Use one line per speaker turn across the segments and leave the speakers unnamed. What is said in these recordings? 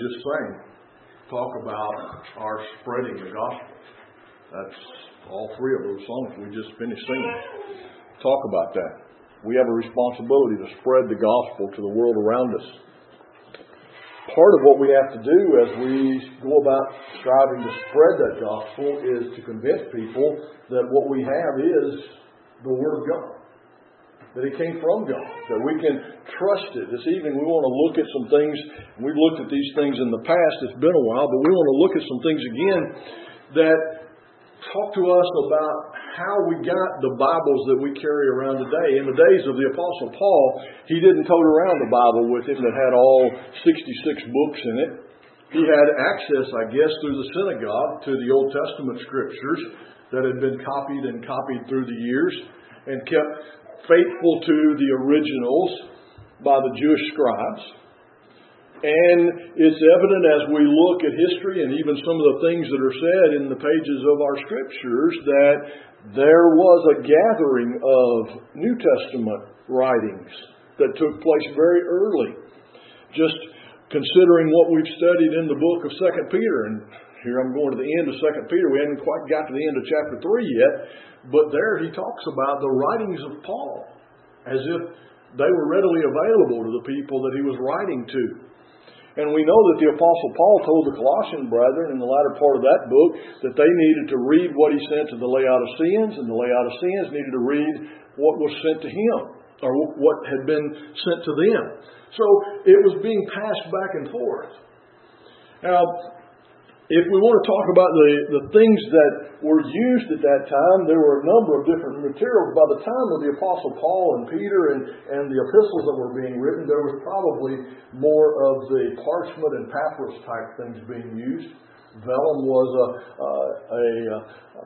just sang talk about our spreading the gospel. That's all three of those songs we just finished singing. Talk about that. We have a responsibility to spread the gospel to the world around us. Part of what we have to do as we go about striving to spread that gospel is to convince people that what we have is the Word of God. That it came from God. That we can trust it. This evening we want to look at some things. We've looked at these things in the past. It's been a while. But we want to look at some things again that talk to us about how we got the Bibles that we carry around today. In the days of the Apostle Paul, he didn't tote around a Bible with him that had all 66 books in it. He had access, I guess, through the synagogue to the Old Testament scriptures that had been copied and copied through the years and kept faithful to the originals by the Jewish scribes. And it's evident as we look at history and even some of the things that are said in the pages of our scriptures that there was a gathering of New Testament writings that took place very early. Just considering what we've studied in the book of 2 Peter, and here I'm going to the end of 2 Peter. We haven't quite got to the end of chapter 3 yet, but there he talks about the writings of Paul as if they were readily available to the people that he was writing to. And we know that the Apostle Paul told the Colossian brethren in the latter part of that book that they needed to read what he sent to the Laodiceans, and the Laodiceans needed to read what was sent to him, or what had been sent to them. So it was being passed back and forth. Now, if we want to talk about the things that were used at that time, there were a number of different materials. By the time of the Apostle Paul and Peter and the epistles that were being written, there was probably more of the parchment and papyrus type things being used. Vellum was a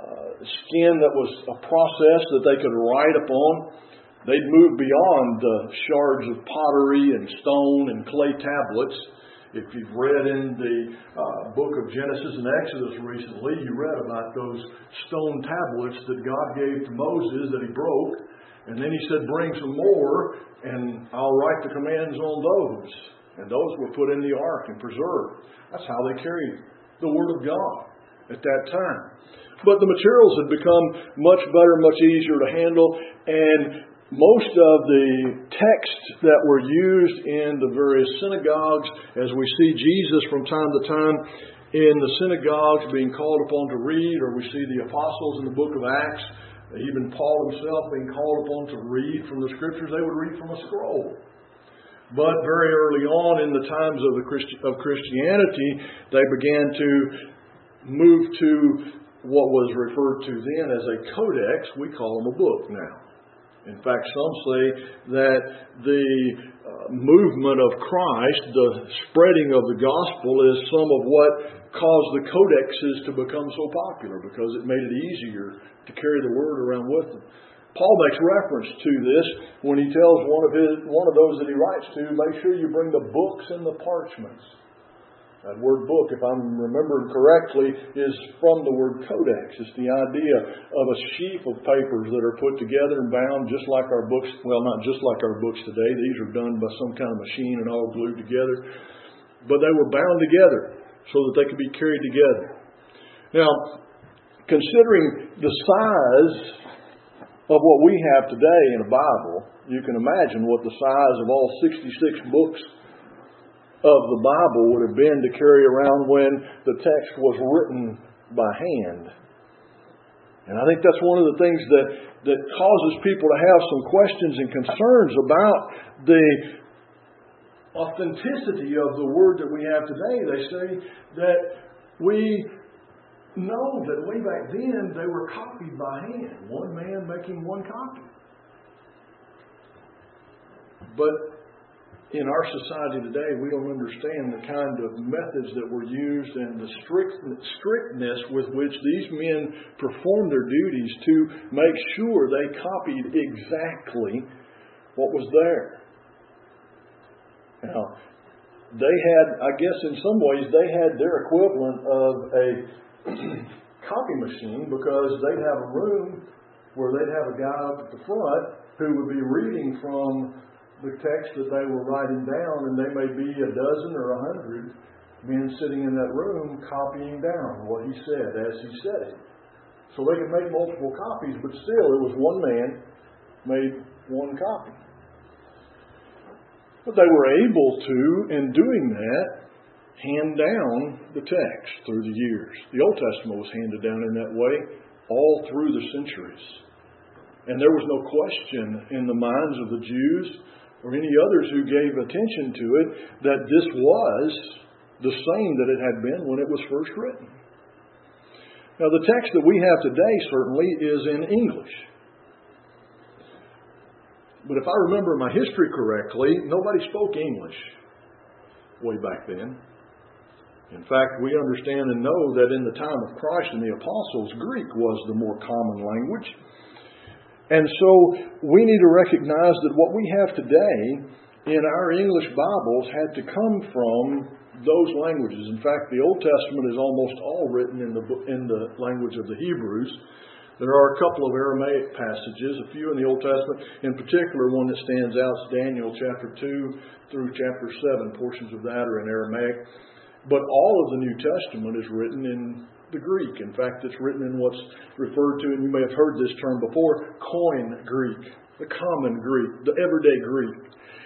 skin that was a process that they could write upon. They'd moved beyond the shards of pottery and stone and clay tablets. If you've read in the book of Genesis and Exodus recently, you read about those stone tablets that God gave to Moses that he broke. And then he said, bring some more and I'll write the commands on those. And those were put in the ark and preserved. That's how they carried the Word of God at that time. But the materials had become much better, much easier to handle. And most of the texts that were used in the various synagogues, as we see Jesus from time to time in the synagogues being called upon to read, or we see the apostles in the book of Acts, even Paul himself being called upon to read from the scriptures, they would read from a scroll. But very early on in the times of Christianity, they began to move to what was referred to then as a codex. We call them a book now. In fact, some say that the movement of Christ, the spreading of the gospel, is some of what caused the codexes to become so popular, because it made it easier to carry the word around with them. Paul makes reference to this when he tells one of those that he writes to, make sure you bring the books and the parchments. That word book, if I'm remembering correctly, is from the word codex. It's the idea of a sheaf of papers that are put together and bound just like our books. Well, not just like our books today. These are done by some kind of machine and all glued together. But they were bound together so that they could be carried together. Now, considering the size of what we have today in a Bible, you can imagine what the size of all 66 books of the Bible would have been to carry around when the text was written by hand. And I think that's one of the things that causes people to have some questions and concerns about the authenticity of the Word that we have today. They say that we know that way back then they were copied by hand, one man making one copy. But in our society today, we don't understand the kind of methods that were used and the strictness with which these men performed their duties to make sure they copied exactly what was there. Now, they had, I guess in some ways, they had their equivalent of a copy machine, because they'd have a room where they'd have a guy up at the front who would be reading from the text that they were writing down, and they may be a dozen or 100 men sitting in that room copying down what he said as he said it. So they could make multiple copies, but still it was one man made one copy. But they were able to, in doing that, hand down the text through the years. The Old Testament was handed down in that way all through the centuries. And there was no question in the minds of the Jews or any others who gave attention to it that this was the same that it had been when it was first written. Now, the text that we have today certainly is in English. But if I remember my history correctly, nobody spoke English way back then. In fact, we understand and know that in the time of Christ and the apostles, Greek was the more common language. And so we need to recognize that what we have today in our English Bibles had to come from those languages. In fact, the Old Testament is almost all written in the language of the Hebrews. There are a couple of Aramaic passages, a few in the Old Testament. In particular, one that stands out is Daniel chapter 2 through chapter 7. Portions of that are in Aramaic. But all of the New Testament is written in the Greek. In fact, it's written in what's referred to, and you may have heard this term before, Koine Greek, the common Greek, the everyday Greek.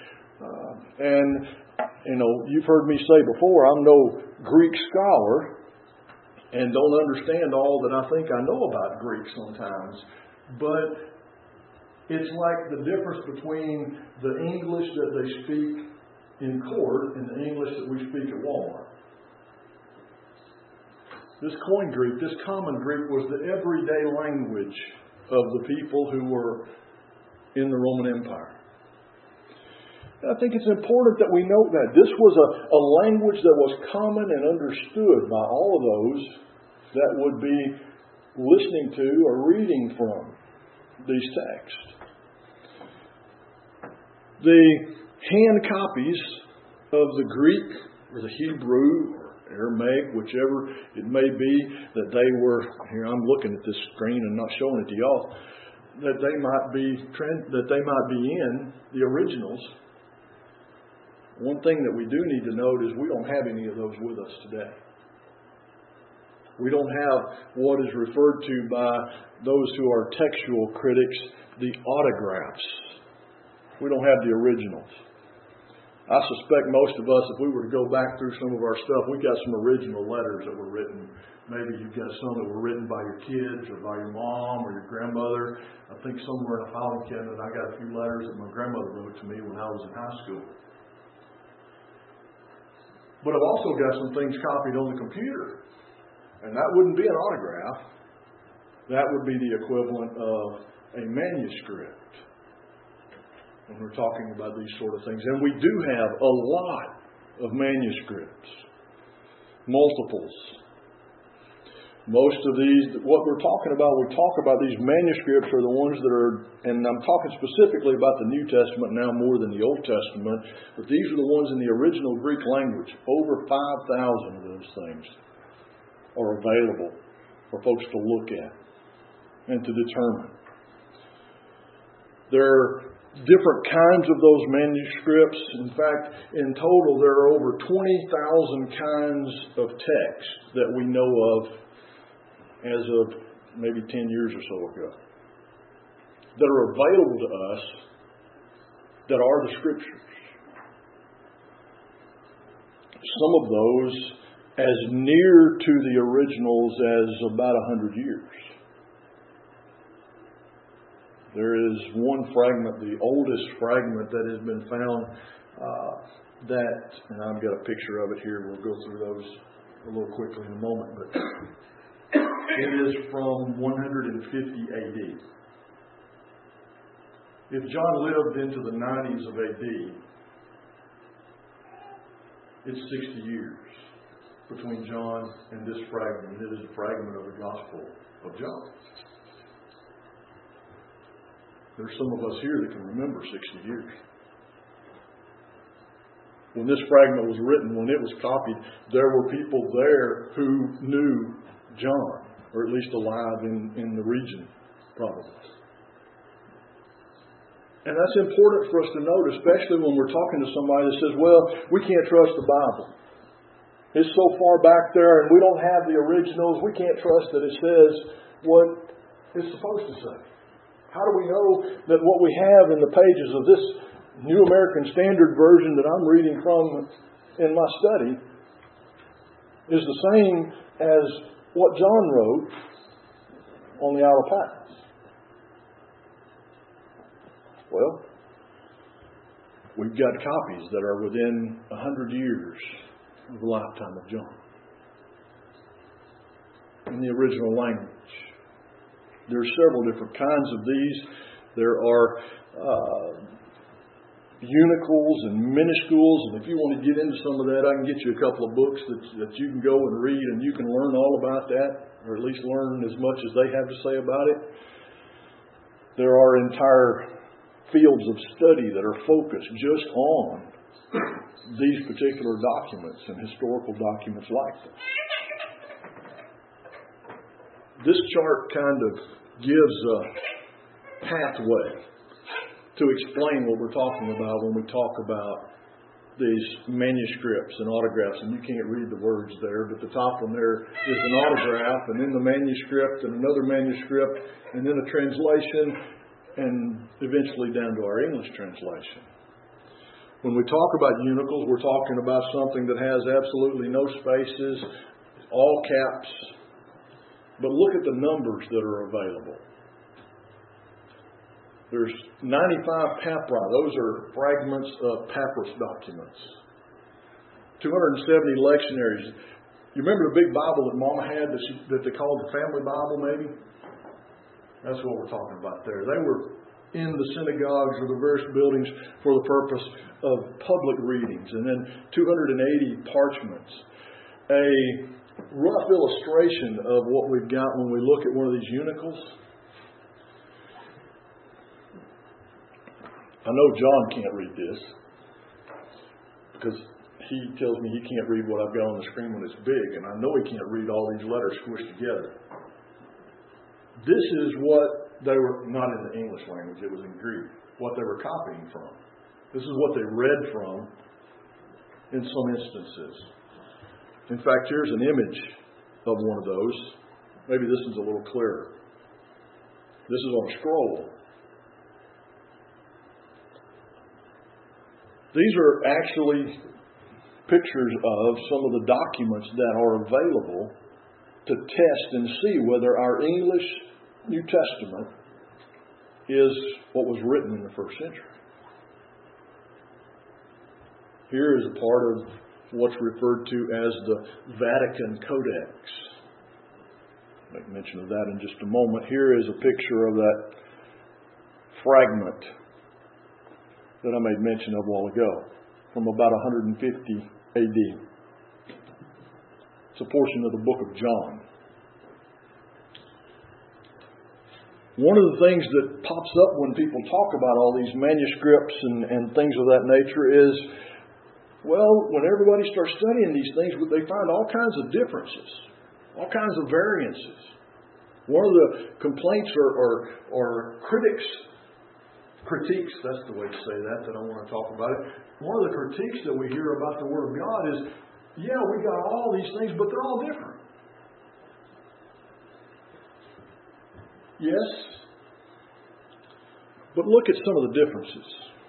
You've heard me say before, I'm no Greek scholar and don't understand all that I think I know about Greek sometimes. But it's like the difference between the English that they speak in court and the English that we speak at Walmart. This Koine Greek, this common Greek, was the everyday language of the people who were in the Roman Empire. And I think it's important that we note that. This was a language that was common and understood by all of those that would be listening to or reading from these texts. The hand copies of the Greek or the Hebrew or Aramaic, whichever it may be, that they were, here I'm looking at this screen and not showing it to y'all, that they might be in the originals. One thing that we do need to note is we don't have any of those with us today. We don't have what is referred to by those who are textual critics, the autographs. We don't have the originals. I suspect most of us, if we were to go back through some of our stuff, we got some original letters that were written. Maybe you've got some that were written by your kids or by your mom or your grandmother. I think somewhere in a filing cabinet I got a few letters that my grandmother wrote to me when I was in high school. But I've also got some things copied on the computer. And that wouldn't be an autograph. That would be the equivalent of a manuscript when we're talking about these sort of things. And we do have a lot of manuscripts. Multiples. Most of these, what we're talking about, we talk about these manuscripts are the ones that are, and I'm talking specifically about the New Testament now more than the Old Testament, but these are the ones in the original Greek language. Over 5,000 of those things are available for folks to look at and to determine. There are different kinds of those manuscripts. In fact, in total, there are over 20,000 kinds of text that we know of as of maybe 10 years or so ago that are available to us that are the Scriptures. Some of those as near to the originals as about 100 years. There is one fragment, the oldest fragment that has been found, and I've got a picture of it here. We'll go through those a little quickly in a moment, but it is from 150 AD. If John lived into the 90s of AD, it's 60 years between John and this fragment. It is a fragment of the Gospel of John. There's some of us here that can remember 60 years. When this fragment was written, when it was copied, there were people there who knew John, or at least alive in the region, probably. And that's important for us to note, especially when we're talking to somebody that says, well, we can't trust the Bible. It's so far back there and we don't have the originals. We can't trust that it says what it's supposed to say. How do we know that what we have in the pages of this New American Standard Version that I'm reading from in my study is the same as what John wrote on the Isle of Patmos? Well, we've got copies that are within 100 years of the lifetime of John in the original language. There are several different kinds of these. There are unicals and minuscules, and if you want to get into some of that, I can get you a couple of books that you can go and read, and you can learn all about that, or at least learn as much as they have to say about it. There are entire fields of study that are focused just on these particular documents and historical documents like them. This chart kind of gives a pathway to explain what we're talking about when we talk about these manuscripts and autographs. And you can't read the words there, but the top one there is an autograph, and then the manuscript, and another manuscript, and then a translation, and eventually down to our English translation. When we talk about unicals, we're talking about something that has absolutely no spaces, all caps. But look at the numbers that are available. There's 95 papyri. Those are fragments of papyrus documents. 270 lectionaries. You remember the big Bible that Mama had that they called the Family Bible, maybe? That's what we're talking about there. They were in the synagogues or the various buildings for the purpose of public readings. And then 280 parchments. A rough illustration of what we've got when we look at one of these unicals. I know John can't read this because he tells me he can't read what I've got on the screen when it's big, and I know he can't read all these letters squished together. This is what they were, not in the English language, it was in Greek, what they were copying from. This is what they read from in some instances. In fact, here's an image of one of those. Maybe this is a little clearer. This is on a scroll. These are actually pictures of some of the documents that are available to test and see whether our English New Testament is what was written in the first century. Here is a part of what's referred to as the Vatican Codex. I'll make mention of that in just a moment. Here is a picture of that fragment that I made mention of a while ago, from about 150 AD. It's a portion of the book of John. One of the things that pops up when people talk about all these manuscripts and things of that nature is, well, when everybody starts studying these things, they find all kinds of differences, all kinds of variances. One of the complaints or critiques, that's the way to say that I want to talk about it. One of the critiques that we hear about the Word of God is, yeah, we got all these things, but they're all different. Yes, but look at some of the differences.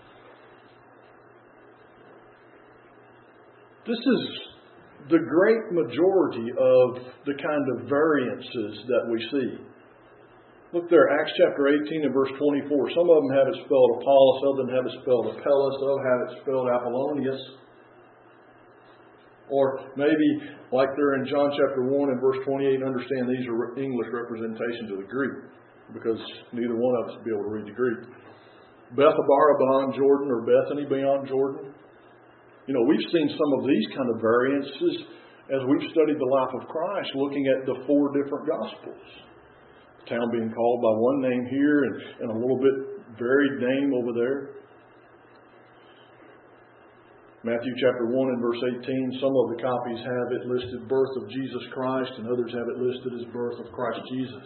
This is the great majority of the kind of variances that we see. Look there, Acts chapter 18 and verse 24. Some of them have it spelled Apollos, others have it spelled Apellos, others have it spelled Apollonius. Or maybe, like there in John chapter 1 and verse 28, understand these are English representations of the Greek, because neither one of us will be able to read the Greek. Bethabara beyond Jordan, or Bethany beyond Jordan. You know, we've seen some of these kind of variances as we've studied the life of Christ, looking at the 4 different Gospels. The town being called by one name here and a little bit varied name over there. Matthew chapter 1 and verse 18, some of the copies have it listed birth of Jesus Christ, and others have it listed as birth of Christ Jesus.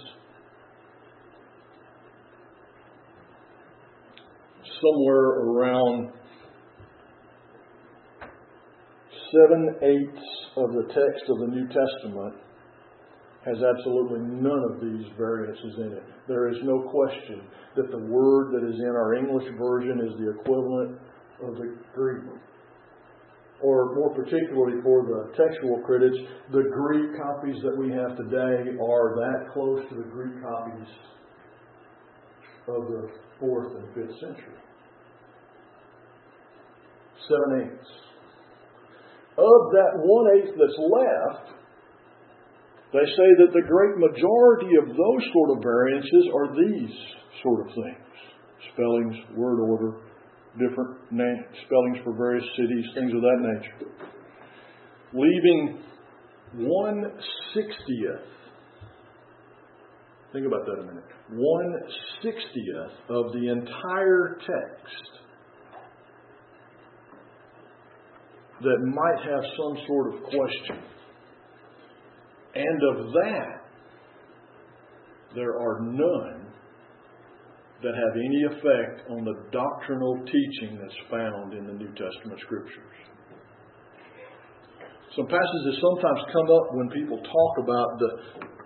Somewhere around 7/8 of the text of the New Testament has absolutely none of these variances in it. There is no question that the word that is in our English version is the equivalent of the Greek. Or more particularly for the textual critics, the Greek copies that we have today are that close to the Greek copies of the 4th and 5th century. 7/8. Of that 1/8 that's left, they say that the great majority of those sort of variances are these sort of things. Spellings, word order, different spellings for various cities, things of that nature. Leaving 1/60th. Think about that a minute. 1/60th of the entire text that might have some sort of question. And of that, there are none that have any effect on the doctrinal teaching that's found in the New Testament Scriptures. Some passages sometimes come up when people talk about the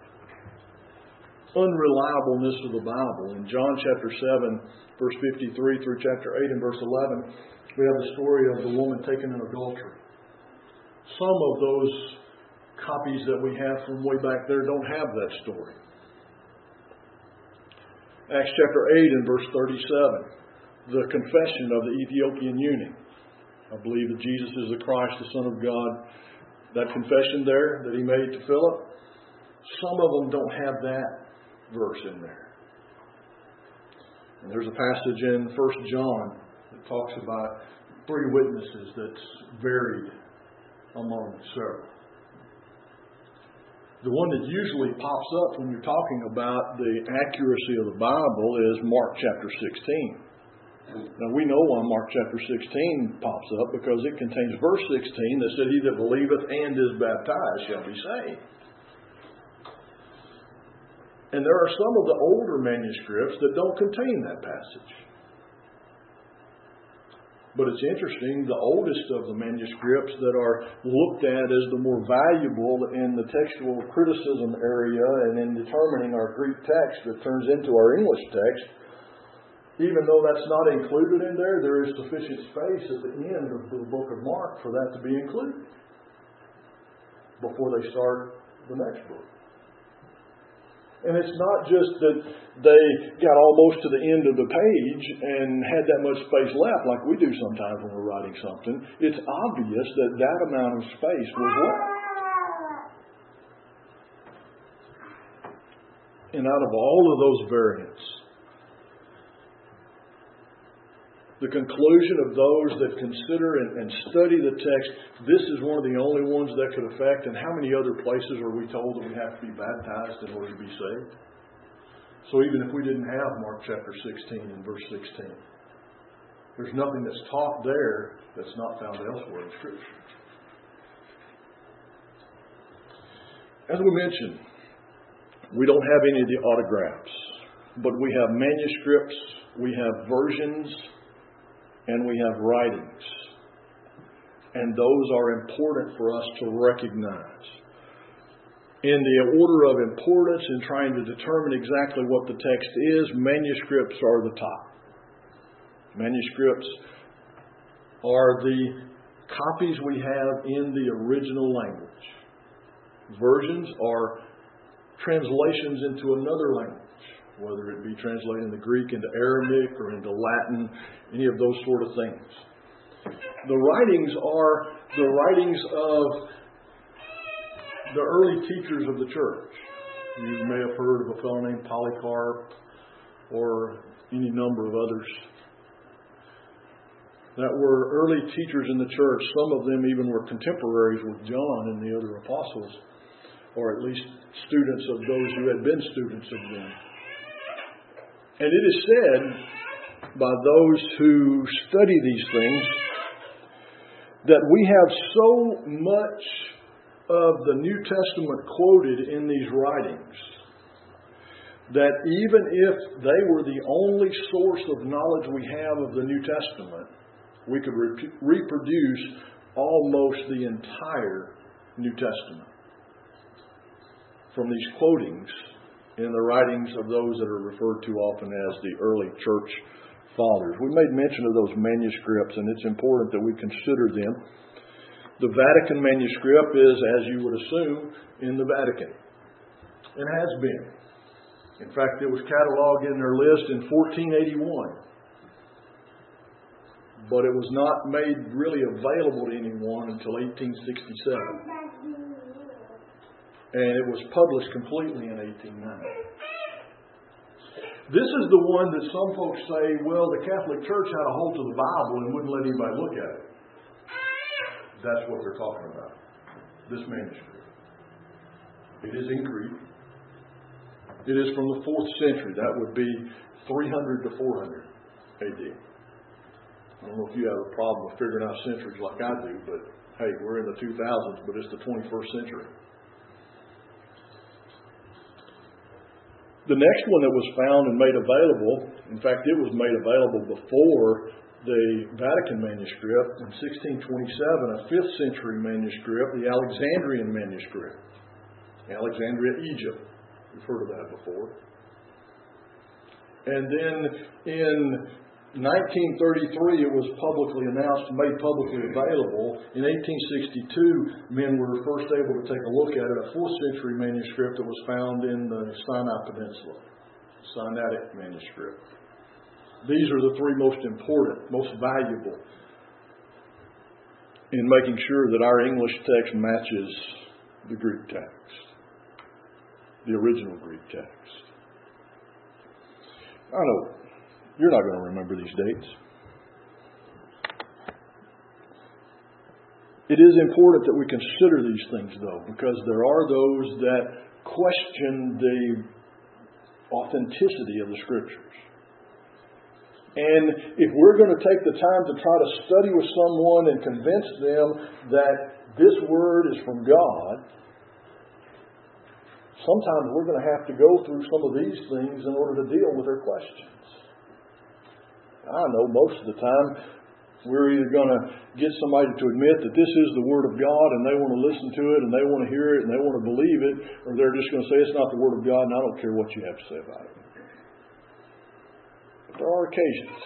unreliableness of the Bible. In John chapter 7, verse 53 through chapter 8 and verse 11, we have the story of the woman taken in adultery. Some of those copies that we have from way back there don't have that story. Acts chapter 8 and verse 37, the confession of the Ethiopian eunuch. I believe that Jesus is the Christ, the Son of God. That confession there that he made to Philip, some of them don't have that verse in there. And there's a passage in 1 John that talks about 3 witnesses that's varied among several. The one that usually pops up when you're talking about the accuracy of the Bible is Mark chapter 16. Now we know why Mark chapter 16 pops up, because it contains verse 16 that said, "He that believeth and is baptized shall be saved." And there are some of the older manuscripts that don't contain that passage. But it's interesting, the oldest of the manuscripts that are looked at as the more valuable in the textual criticism area and in determining our Greek text that turns into our English text, even though that's not included in there, there is sufficient space at the end of the book of Mark for that to be included before they start the next book. And it's not just that they got almost to the end of the page and had that much space left like we do sometimes when we're writing something. It's obvious that that amount of space was left. And out of all of those variants, the conclusion of those that consider and study the text, this is one of the only ones that could affect. And how many other places are we told that we have to be baptized in order to be saved? So even if we didn't have Mark chapter 16 and verse 16, there's nothing that's taught there that's not found elsewhere in Scripture. As we mentioned, we don't have any of the autographs, but we have manuscripts, we have versions, and we have writings. And those are important for us to recognize. In the order of importance in trying to determine exactly what the text is, manuscripts are the top. Manuscripts are the copies we have in the original language. Versions are translations into another language, whether it be translated in the Greek into Aramaic or into Latin, any of those sort of things. The writings are the writings of the early teachers of the church. You may have heard of a fellow named Polycarp or any number of others that were early teachers in the church. Some of them even were contemporaries with John and the other apostles, or at least students of those who had been students of them. And it is said by those who study these things that we have so much of the New Testament quoted in these writings that even if they were the only source of knowledge we have of the New Testament, we could reproduce almost the entire New Testament from these quotings in the writings of those that are referred to often as the early church fathers. We made mention of those manuscripts, and it's important that we consider them. The Vatican manuscript is, as you would assume, in the Vatican. It has been. In fact, it was cataloged in their list in 1481. But it was not made really available to anyone until 1867. And it was published completely in 1890. This is the one that some folks say, well, the Catholic Church had a hold to the Bible and wouldn't let anybody look at it. That's what they're talking about. This manuscript. It is in Greek. It is from the 4th century. That would be 300 to 400 AD. I don't know if you have a problem with figuring out centuries like I do, but hey, we're in the 2000s, but it's the 21st century. The next one that was found and made available, in fact, it was made available before the Vatican manuscript in 1627, a 5th century manuscript, the Alexandrian manuscript. Alexandria, Egypt. We've heard of that before. And then in 1933, it was publicly announced and made publicly available. In 1862, men were first able to take a look at it, a 4th century manuscript that was found in the Sinai Peninsula, Sinaitic manuscript. These are the three most important, most valuable in making sure that our English text matches the Greek text, the original Greek text. I know you're not going to remember these dates. It is important that we consider these things, though, because there are those that question the authenticity of the Scriptures. And if we're going to take the time to try to study with someone and convince them that this Word is from God, sometimes we're going to have to go through some of these things in order to deal with their questions. I know most of the time we're either going to get somebody to admit that this is the Word of God and they want to listen to it and they want to hear it and they want to believe it, or they're just going to say it's not the Word of God and I don't care what you have to say about it. But there are occasions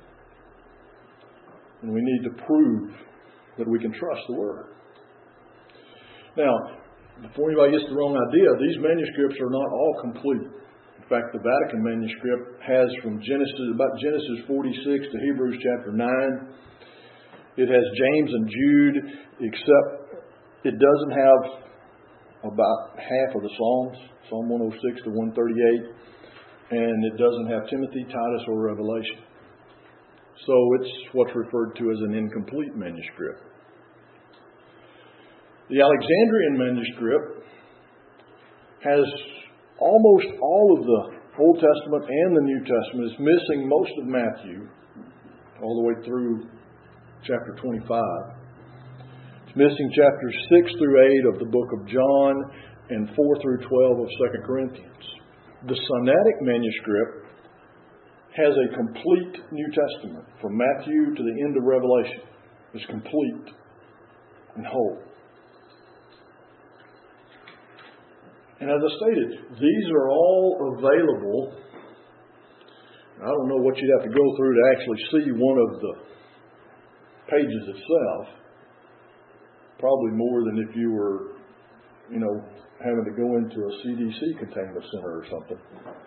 when we need to prove that we can trust the Word. Now, before anybody gets the wrong idea, these manuscripts are not all complete. In fact, the Vatican manuscript has from about Genesis 46 to Hebrews chapter 9. It has James and Jude, except it doesn't have about half of the Psalms, Psalm 106 to 138, and it doesn't have Timothy, Titus, or Revelation. So it's what's referred to as an incomplete manuscript. The Alexandrian manuscript has almost all of the Old Testament and the New Testament. It's missing most of Matthew, all the way through chapter 25. It's missing chapters 6 through 8 of the book of John and 4 through 12 of 2 Corinthians. The Sinaitic manuscript has a complete New Testament from Matthew to the end of Revelation. It's complete and whole. And as I stated, these are all available. I don't know what you'd have to go through to actually see one of the pages itself. Probably more than if you were, having to go into a CDC containment center or something.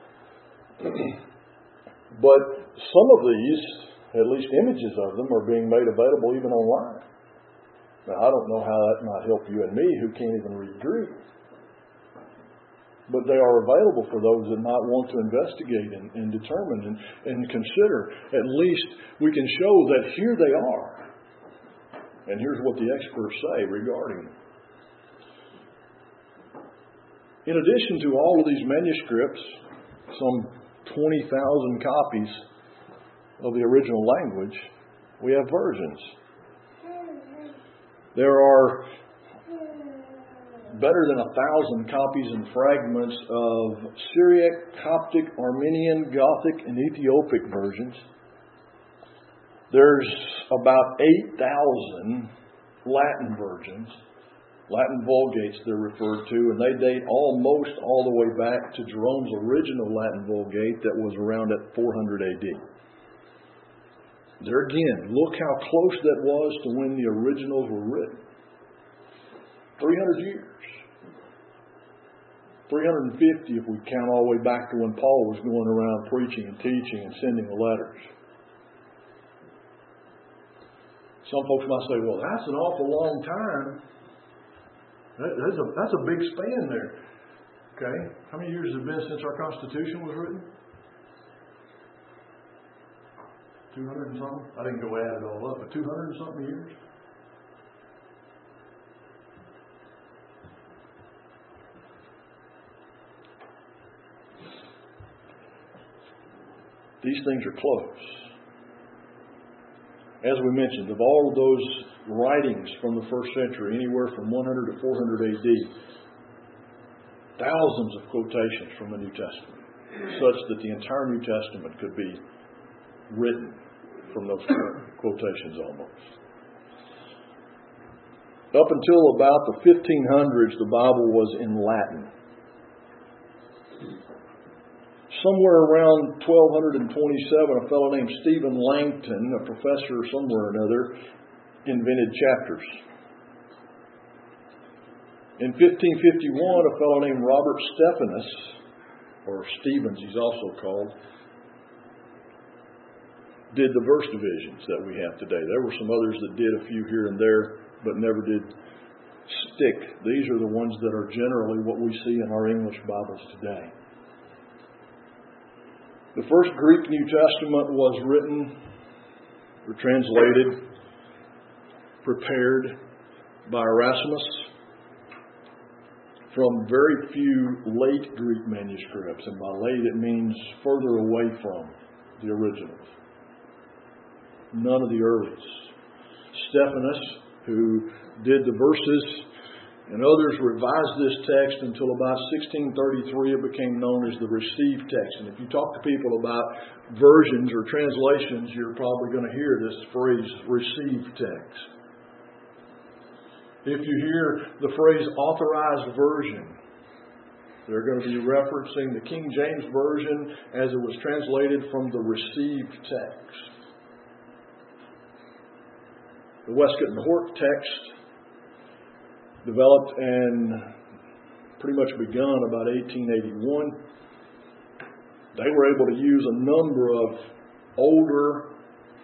But some of these, at least images of them, are being made available even online. Now, I don't know how that might help you and me who can't even read Greek. But they are available for those that might want to investigate and determine and consider. At least we can show that here they are. And here's what the experts say regarding them. In addition to all of these manuscripts, some 20,000 copies of the original language, we have versions. There are better than 1,000 copies and fragments of Syriac, Coptic, Armenian, Gothic, and Ethiopic versions. There's about 8,000 Latin versions, Latin Vulgates they're referred to, and they date almost all the way back to Jerome's original Latin Vulgate that was around at 400 AD. There again, look how close that was to when the originals were written. 300 years. 350 if we count all the way back to when Paul was going around preaching and teaching and sending the letters. Some folks might say, well, that's an awful long time. That's a big span there. Okay? How many years has it been since our Constitution was written? 200 and something? I didn't go add it all up, but 200 and something years? These things are close. As we mentioned, of all of those writings from the first century, anywhere from 100 to 400 AD, thousands of quotations from the New Testament, such that the entire New Testament could be written from those quotations almost. Up until about the 1500s, the Bible was in Latin. Somewhere around 1227, a fellow named Stephen Langton, a professor somewhere or another, invented chapters. In 1551, a fellow named Robert Stephanus, or Stevens he's also called, did the verse divisions that we have today. There were some others that did a few here and there, but never did stick. These are the ones that are generally what we see in our English Bibles today. The first Greek New Testament was written or translated, prepared by Erasmus from very few late Greek manuscripts. And by late it means further away from the originals. None of the earlies. Stephanus, who did the verses, and others revised this text until about 1633 it became known as the Received Text. And if you talk to people about versions or translations, you're probably going to hear this phrase, Received Text. If you hear the phrase Authorized Version, they're going to be referencing the King James Version as it was translated from the Received Text. The Westcott and Hort text developed and pretty much begun about 1881. They were able to use a number of older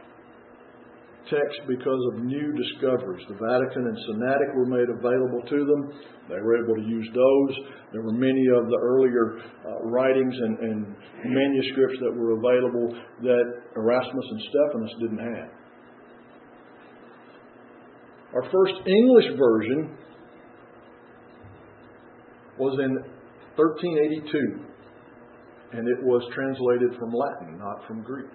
texts because of new discoveries. The Vatican and Sinaitic were made available to them. They were able to use those. There were many of the earlier writings and manuscripts that were available that Erasmus and Stephanus didn't have. Our first English version was in 1382, and it was translated from Latin, not from Greek.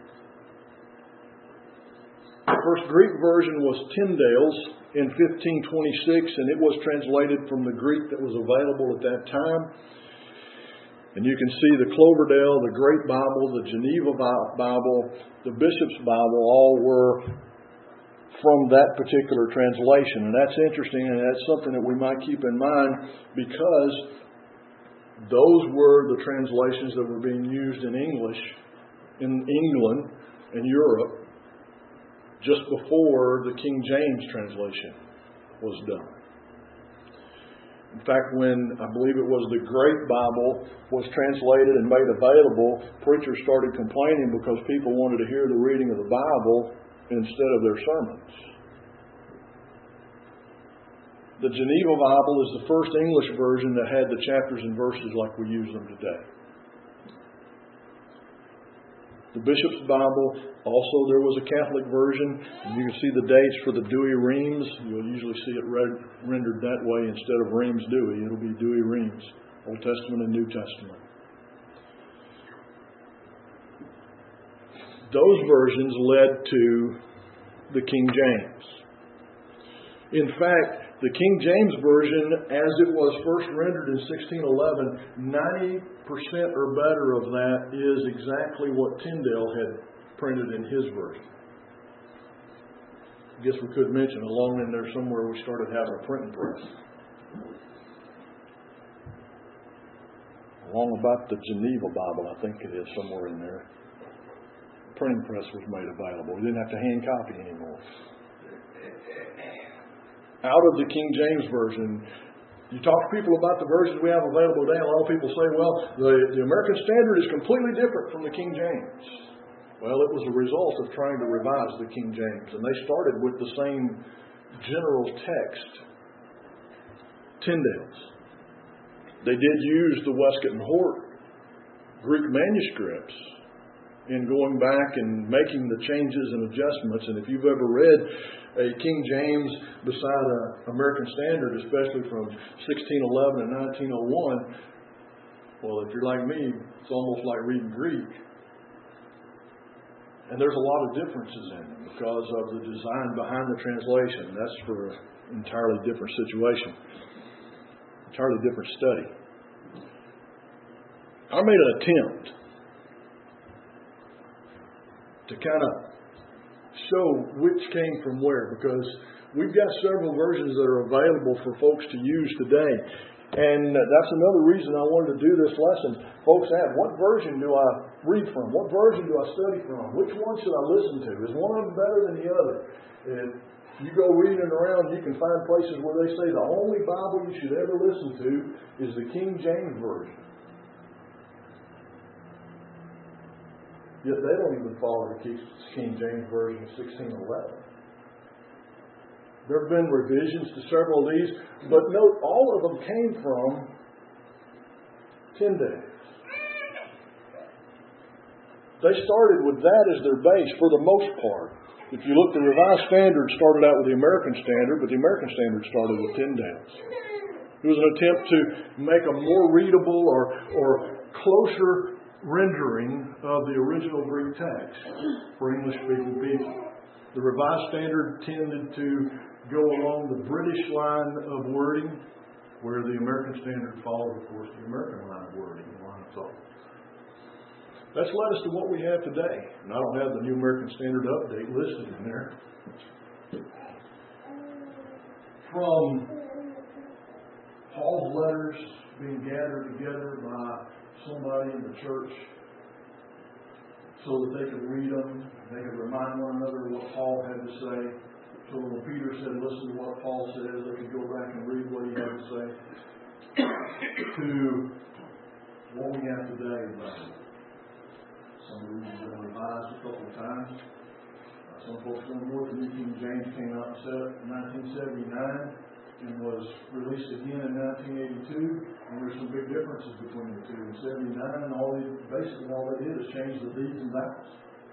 The first Greek version was Tyndale's in 1526, and it was translated from the Greek that was available at that time. And you can see the Cloverdale, the Great Bible, the Geneva Bible, the Bishop's Bible, all were from that particular translation. And that's interesting, and that's something that we might keep in mind, because those were the translations that were being used in English in England and Europe just before the King James translation was done. In fact, when I believe it was the Great Bible was translated and made available, preachers started complaining because people wanted to hear the reading of the Bible instead of their sermons. The Geneva Bible is the first English version that had the chapters and verses like we use them today. The Bishop's Bible, also there was a Catholic version. And you can see the dates for the Douay-Rheims. You'll usually see it rendered that way instead of Reims-Douay. It'll be Douay-Rheims, Old Testament and New Testament. Those versions led to the King James. In fact, the King James Version, as it was first rendered in 1611, 90% or better of that is exactly what Tyndale had printed in his version. I guess we could mention along in there somewhere we started having a printing press. Along about the Geneva Bible, I think it is, somewhere in there. The printing press was made available. We didn't have to hand copy anymore. Out of the King James Version, you talk to people about the versions we have available today, a lot of people say, well, the American Standard is completely different from the King James. Well, it was a result of trying to revise the King James. And they started with the same general text, Tyndale's. They did use the Westcott and Hort Greek manuscripts in going back and making the changes and adjustments. And if you've ever read a King James beside an American Standard, especially from 1611 and 1901, well, if you're like me, it's almost like reading Greek. And there's a lot of differences in them because of the design behind the translation. That's for an entirely different situation, entirely different study. I made an attempt to kind of show which came from where, because we've got several versions that are available for folks to use today. And that's another reason I wanted to do this lesson. Folks ask, what version do I read from? What version do I study from? Which one should I listen to? Is one of them better than the other? If you go reading around, you can find places where they say the only Bible you should ever listen to is the King James Version. Yet they don't even follow the King James Version of 1611. There have been revisions to several of these, but note all of them came from Tyndale. They started with that as their base for the most part. If you look, the Revised Standard started out with the American Standard, but the American Standard started with Tyndale's. It was an attempt to make a more readable or closer rendering of the original Greek text for English-speaking people. The Revised Standard tended to go along the British line of wording, where the American Standard followed, of course, the American line of wording, line of thought. That's led us to what we have today. And I don't have the New American Standard Update listed in there. From Paul's letters being gathered together by somebody in the church so that they could read them, they could remind one another what Paul had to say. So when Peter said, listen to what Paul says, they could go back and read what he had to say. To what we have today in the Bible. Some of these have been revised a couple of times. Some folks don't know the New King James came out in 1979 and was released again in 1982. And there's some big differences between the two. In 79, basically all they did is change the deeds and vowels.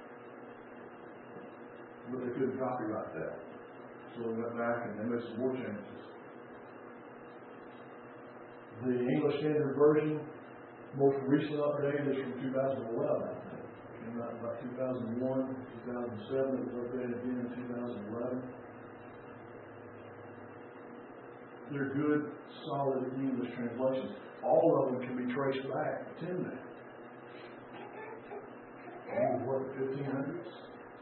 But they couldn't copyright that. So they went back and they made some more changes. The English Standard Version, most recent update is from 2011. Came out about 2001, 2007. It was updated again in 2011. They're good, solid English translations. All of them can be traced back to Tyndale. He was what, the 1500s?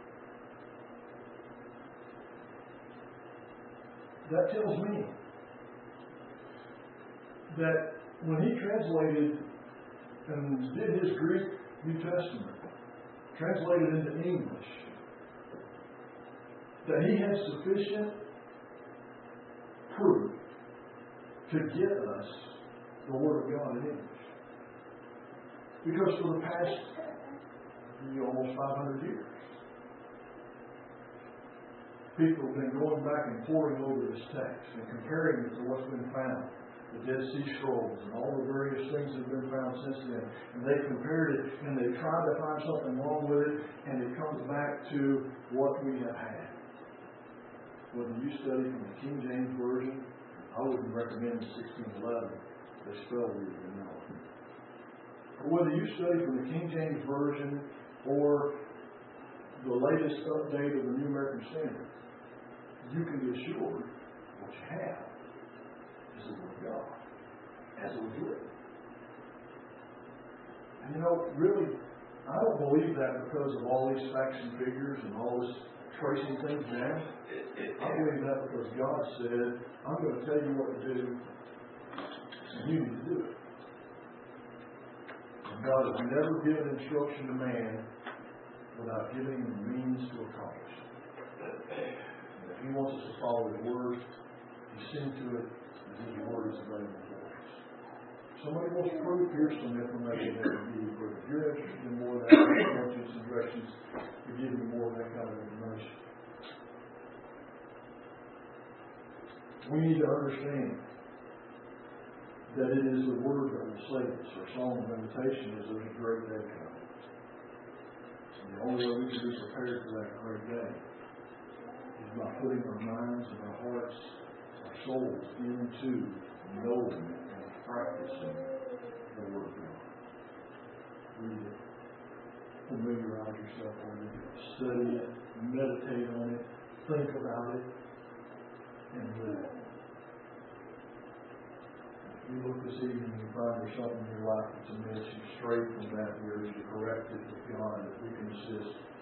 That tells me that when he translated and did his Greek New Testament, translated into English, that he had sufficient proof to get us the Word of God in English. Because for the past almost 500 years, people have been going back and poring over this text and comparing it to what's been found. The Dead Sea Scrolls and all the various things that have been found since then. And they've compared it and they've tried to find something wrong with it, and it comes back to what we have had. Whether you study from the King James Version, I wouldn't recommend the 1611. They spell weird, you know. Or whether you study from the King James Version or the latest update of the New American Standard, you can be assured what you have is the Word of God, as it was written. And really, I don't believe that because of all these facts and figures and all this
tracing things down. I believe that because God said, I'm going to tell you what to do, and you need to do it. And God has never given instruction to man without giving him the means to accomplish it. And if he wants us to follow his word, he seen to it that his word is available for us. Somebody wants to prove, here's some information that will give you proof. If you're interested in more of that, I'm going to some directions to give you more of that kind of information. We need to understand that it is the word that will save us. Our song of invitation is there's a great day coming. And the only way we can be prepared for that great day is by putting our minds and our hearts, our souls into knowing and practicing the word of God. Read it. Familiarize yourself with it. Study it. Meditate on it. Think about it. And live it. If you look this evening and find there's something in your life that's amiss, you stray from that where you correct it with God, that we can assist